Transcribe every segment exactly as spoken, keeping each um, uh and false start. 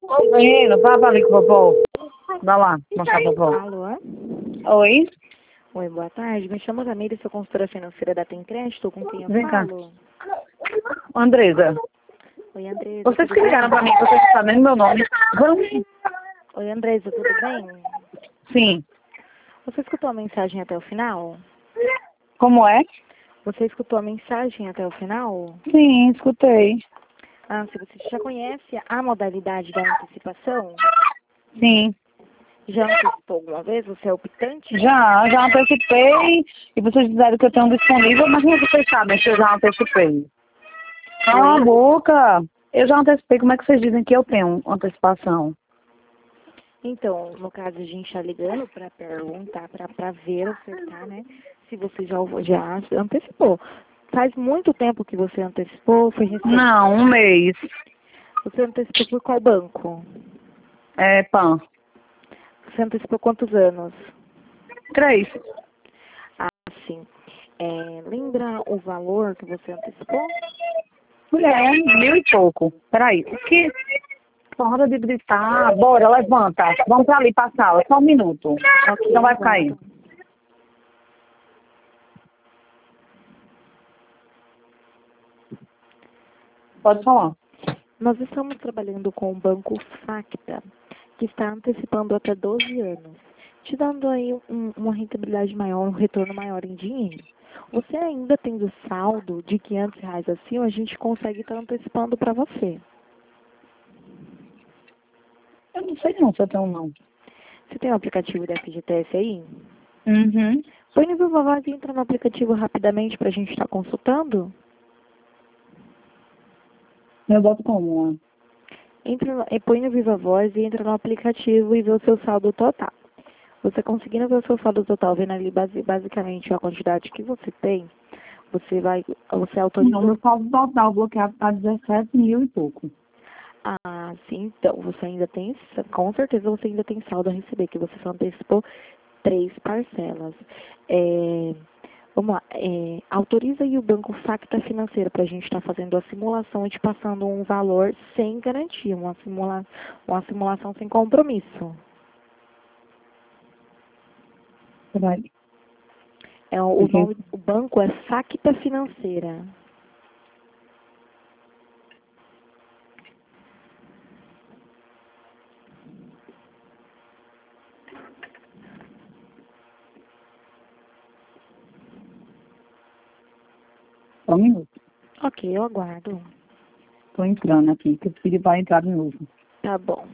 Menino, vá ali com o vovó. Vai lá, mostrar pro vovó. Alô? Oi? Oi, boa tarde. Me chamo Tamires, sou consultora financeira da Tem Crédito. Com quem eu Vem cá. falo? Andresa, Oi, Andresa, vocês tudo que bem? ligaram pra mim, vocês sabem meu nome. Vamos? Oi, Andresa, tudo bem? Sim. Você escutou a mensagem até o final? Como é? Você escutou a mensagem até o final? Sim, escutei. Ah, se você já conhece a modalidade da antecipação? Sim. Já antecipou alguma vez? Você é optante? Já, já antecipei. E vocês disseram que eu tenho disponível, mas como é que vocês sabem se eu já antecipei? Cala a Oi? boca. Eu já antecipei, como é que vocês dizem que eu tenho antecipação? Então, no caso, a gente está ligando para perguntar, para ver, acertar, né? Se você já, já antecipou. Faz muito tempo que você antecipou, foi recente. Não, um mês. Você antecipou por qual banco? É, pã. Você antecipou quantos anos? Três. Ah, sim. É, lembra o valor que você antecipou? Mulher, mil e pouco. Peraí, o que? Hora de gritar. Bora, levanta. Vamos pra ali pra sala, só um minuto. Ok, Não vai ficar aí. aguardo. Pode falar. Nós estamos trabalhando com o banco Facta, que está antecipando até doze anos, te dando aí um, uma rentabilidade maior, um retorno maior em dinheiro. Você ainda tendo saldo de quinhentos reais acima, a gente consegue estar antecipando para você. Eu não sei não se eu tenho não. Você tem o aplicativo da F G T S aí? Uhum. Põe no Viva Voz e entra no aplicativo rapidamente para a gente estar consultando. Eu boto como? Ó? Entra no, e põe no Viva Voz e entra no aplicativo e vê o seu saldo total. Você conseguindo ver o seu saldo total, vendo ali base, basicamente a quantidade que você tem, você vai, você autoriza... Não, meu saldo total bloqueado tá dezessete mil e pouco. Ah, sim, então, você ainda tem, com certeza você ainda tem saldo a receber, que você só antecipou três parcelas. É, vamos lá, é, autoriza aí o Banco Facta Financeira para a gente estar fazendo a simulação e te passando um valor sem garantia, uma, simula, uma simulação sem compromisso. Peraí. É, o, Aqui. nome, o banco é Facta Financeira. Só um minuto. Ok, eu aguardo. Tô entrando aqui, que eu pedi pra entrar de novo. Tá bom.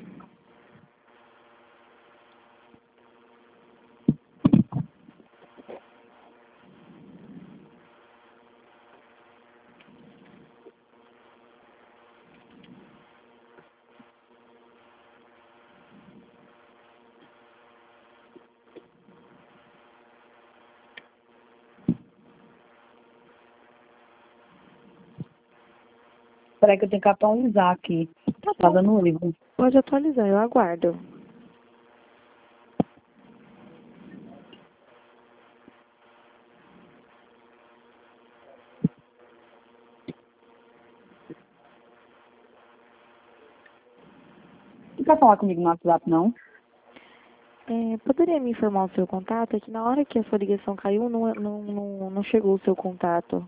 Peraí que eu tenho que atualizar aqui. Tá Tá bom. dando erro. Pode atualizar, eu aguardo. Não quer falar comigo no WhatsApp, não? É, poderia me informar o seu contato? É que na hora que a sua ligação caiu, não, não, não, não chegou o seu contato.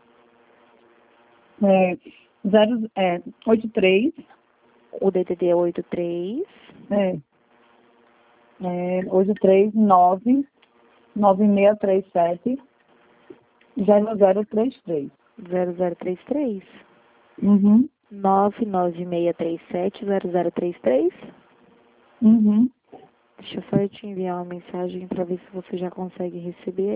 É, zero, é, oito três, O D D D é oito três é, é, oito três nove, nove seis três sete, zero zero três três. zero zero três três Uhum, nove nove seis três sete zero zero três três. uhum. Deixa eu só te enviar uma mensagem para ver se você já consegue receber.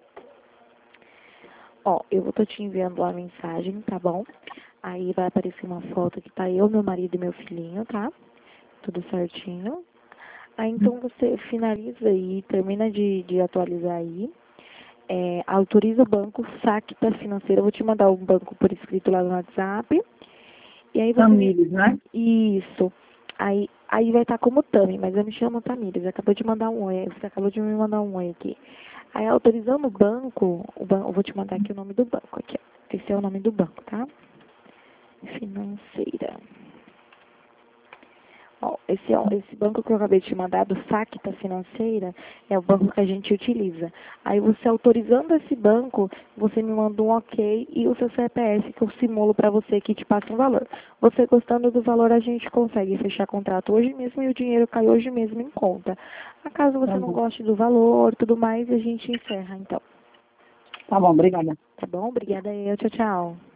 Ó, eu vou tô te enviando uma mensagem, tá bom? Aí vai aparecer uma foto que tá eu, meu marido e meu filhinho, tá? Tudo certinho. Aí então você finaliza aí, termina de, de atualizar aí. É, autoriza o banco, saque da financeira. Eu vou te mandar o banco por escrito lá no WhatsApp. E aí você me... Tamires, né? Isso. Aí, aí vai estar como Tami, mas eu me chamo Tamires. Acabou de mandar um oi. Você acabou de me mandar um oi aqui. Aí autorizando o banco, o banco, eu vou te mandar aqui o nome do banco. Aqui, ó. Esse é o nome do banco, tá? Financeira. Ó, esse, ó, esse banco que eu acabei de te mandar, do Facta Financeira, é o banco que a gente utiliza. Aí você autorizando esse banco, você me manda um ok e o seu C P F que eu simulo para você que te passa um valor. Você gostando do valor, a gente consegue fechar contrato hoje mesmo e o dinheiro cai hoje mesmo em conta. Caso você Tá não bom. goste do valor, tudo mais, a gente encerra então. Tá bom, obrigada. Tá bom? Obrigada aí. Tchau, tchau.